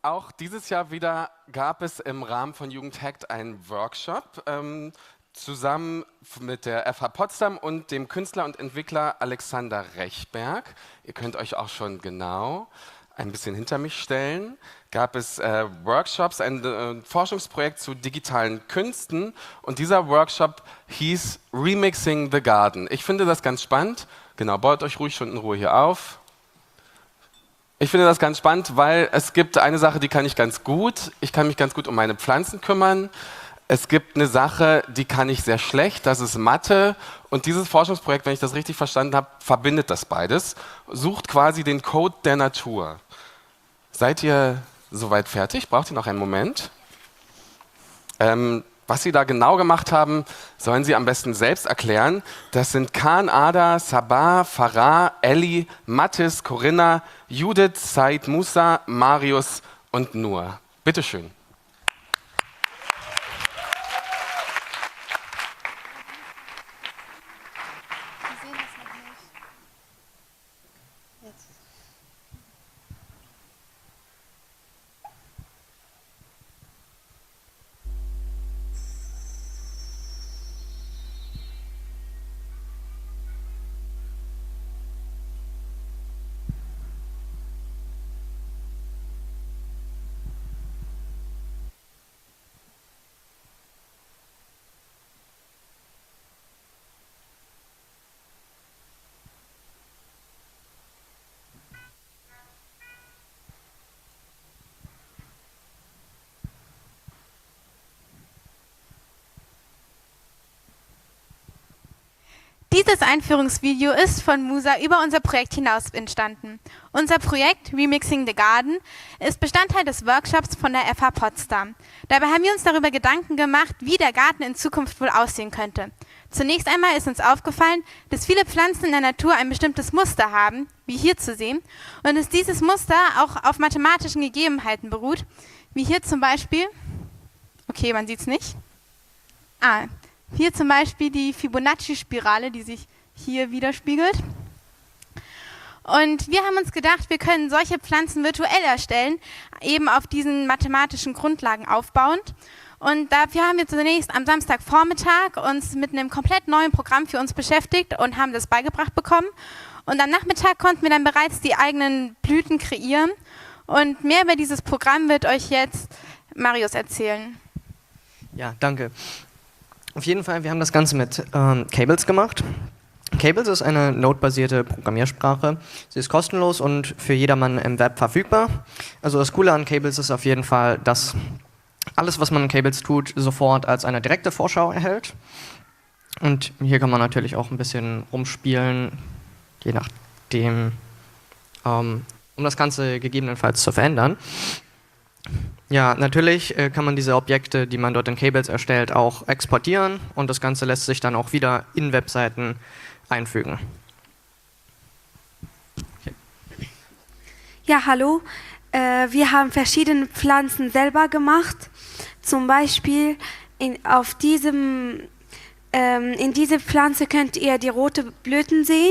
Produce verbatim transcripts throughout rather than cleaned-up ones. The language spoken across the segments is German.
auch dieses Jahr wieder gab es im Rahmen von Jugendhackt einen Workshop ähm, zusammen mit der F H Potsdam und dem Künstler und Entwickler Alexander Rechberg. Ihr könnt euch auch schon genau ein bisschen hinter mich stellen. Gab es äh, Workshops, ein äh, Forschungsprojekt zu digitalen Künsten und dieser Workshop hieß Remixing the Garden. Ich finde das ganz spannend. Genau, baut euch ruhig schon in Ruhe hier auf. Ich finde das ganz spannend, weil es gibt eine Sache, die kann ich ganz gut. Ich kann mich ganz gut um meine Pflanzen kümmern. Es gibt eine Sache, die kann ich sehr schlecht, das ist Mathe. Und dieses Forschungsprojekt, wenn ich das richtig verstanden habe, verbindet das beides. Sucht quasi den Code der Natur. Seid ihr soweit fertig? Braucht ihr noch einen Moment? Ähm, was Sie da genau gemacht haben, sollen Sie am besten selbst erklären. Das sind Khan, Ada, Sabah, Farah, Elli, Mattis, Corinna, Judith, Said Musa, Marius und Nur. Bitte schön. Dieses Einführungsvideo ist von Musa über unser Projekt hinaus entstanden. Unser Projekt Remixing the Garden ist Bestandteil des Workshops von der F H Potsdam. Dabei haben wir uns darüber Gedanken gemacht, wie der Garten in Zukunft wohl aussehen könnte. Zunächst einmal ist uns aufgefallen, dass viele Pflanzen in der Natur ein bestimmtes Muster haben, wie hier zu sehen, und dass dieses Muster auch auf mathematischen Gegebenheiten beruht, wie hier zum Beispiel, okay, man sieht es nicht, ah, hier zum Beispiel die Fibonacci-Spirale, die sich hier widerspiegelt. Und wir haben uns gedacht, wir können solche Pflanzen virtuell erstellen, eben auf diesen mathematischen Grundlagen aufbauend. Und dafür haben wir zunächst am Samstagvormittag uns mit einem komplett neuen Programm für uns beschäftigt und haben das beigebracht bekommen. Und am Nachmittag konnten wir dann bereits die eigenen Blüten kreieren. Und mehr über dieses Programm wird euch jetzt Marius erzählen. Ja, danke. Auf jeden Fall, wir haben das Ganze mit ähm, Cables gemacht. Cables ist eine Node-basierte Programmiersprache. Sie ist kostenlos und für jedermann im Web verfügbar. Also das Coole an Cables ist auf jeden Fall, dass alles, was man in Cables tut, sofort als eine direkte Vorschau erhält. Und hier kann man natürlich auch ein bisschen rumspielen, je nachdem, ähm, um das Ganze gegebenenfalls zu verändern. Ja, natürlich äh, kann man diese Objekte, die man dort in Cables erstellt, auch exportieren und das Ganze lässt sich dann auch wieder in Webseiten einfügen. Okay. Ja, hallo. Äh, wir haben verschiedene Pflanzen selber gemacht. Zum Beispiel in, auf diesem, ähm, in dieser Pflanze könnt ihr die roten Blüten sehen.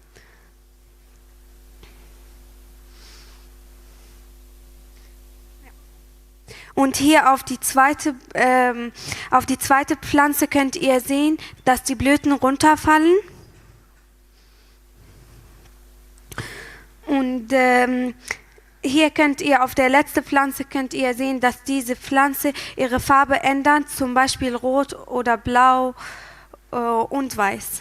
Und hier auf die zweite, ähm, auf die zweite Pflanze könnt ihr sehen, dass die Blüten runterfallen. Und ähm, hier könnt ihr auf der letzten Pflanze könnt ihr sehen, dass diese Pflanze ihre Farbe ändert, zum Beispiel rot oder blau äh, und weiß.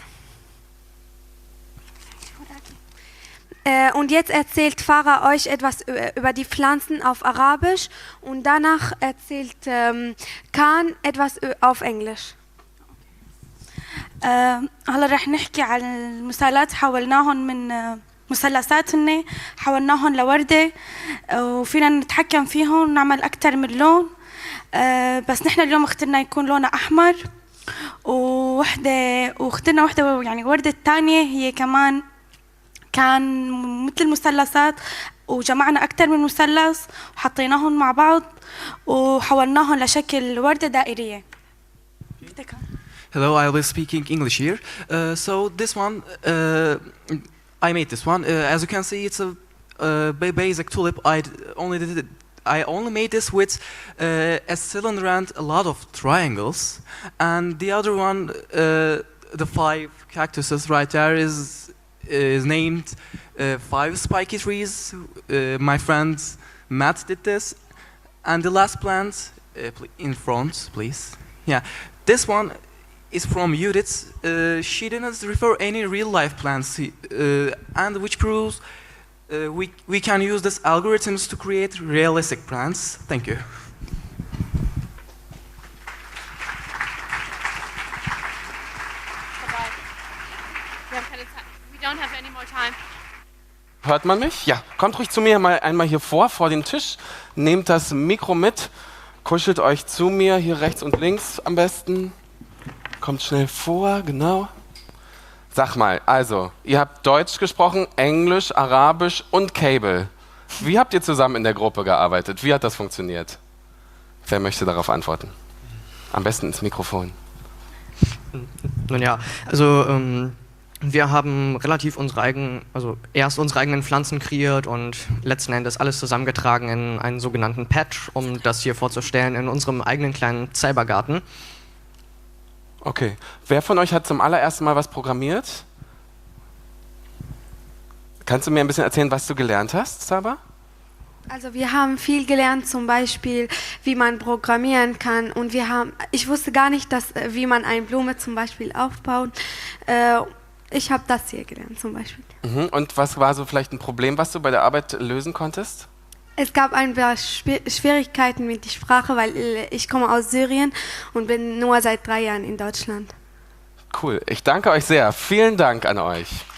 Und jetzt erzählt Farah euch etwas über die Pflanzen auf Arabisch und danach erzählt ähm, Khan etwas auf Englisch. هلا رح نحكي عن المثلثات حولناهم من مثلثات هن حولناهم لوردة وفينا نتحكم فيهم ونعمل أكثر من لون بس نحن اليوم اخترنا يكون لونه أحمر ووحدة واخترنا وحدة يعني وردة الثانية هي كمان كان مثل مثلثات وجمعنا أكثر من مثلث وحطيناهم مع بعض وحولناهم لشكل وردة دائرية. Hello, I will speaking English here. Uh, so this one, uh, I made this one. Uh, as you can see, it's a uh, basic tulip. I only did it, I only made this with uh, a cylinder and a lot of triangles. And the other one, uh, the five cactuses right there, is is named uh, Five Spiky Trees. Uh, my friend Matt did this. And the last plant, uh, in front, please. Yeah, this one is from Judith. Uh, she didn't refer any real-life plants, uh, and which proves uh, we we can use these algorithms to create realistic plants. Thank you. Hört man mich? Ja. Kommt ruhig zu mir mal einmal hier vor, vor den Tisch. Nehmt das Mikro mit, kuschelt euch zu mir, hier rechts und links am besten. Kommt schnell vor, genau. Sag mal, also, ihr habt Deutsch gesprochen, Englisch, Arabisch und Cable. Wie habt ihr zusammen in der Gruppe gearbeitet? Wie hat das funktioniert? Wer möchte darauf antworten? Am besten ins Mikrofon. Nun ja, also ähm, wir haben relativ unsere eigenen, also erst unsere eigenen Pflanzen kreiert und letzten Endes alles zusammengetragen in einen sogenannten Patch, um das hier vorzustellen in unserem eigenen kleinen Cybergarten. Okay. Wer von euch hat zum allerersten Mal was programmiert? Kannst du mir ein bisschen erzählen, was du gelernt hast, Saba? Also wir haben viel gelernt, zum Beispiel, wie man programmieren kann. Und wir haben, ich wusste gar nicht, dass, wie man eine Blume zum Beispiel aufbaut. Äh, ich habe das hier gelernt zum Beispiel. Mhm. Und was war so vielleicht ein Problem, was du bei der Arbeit lösen konntest? Es gab ein paar Schwierigkeiten mit der Sprache, weil ich komme aus Syrien und bin nur seit drei Jahren in Deutschland. Cool. Ich danke euch sehr. Vielen Dank an euch.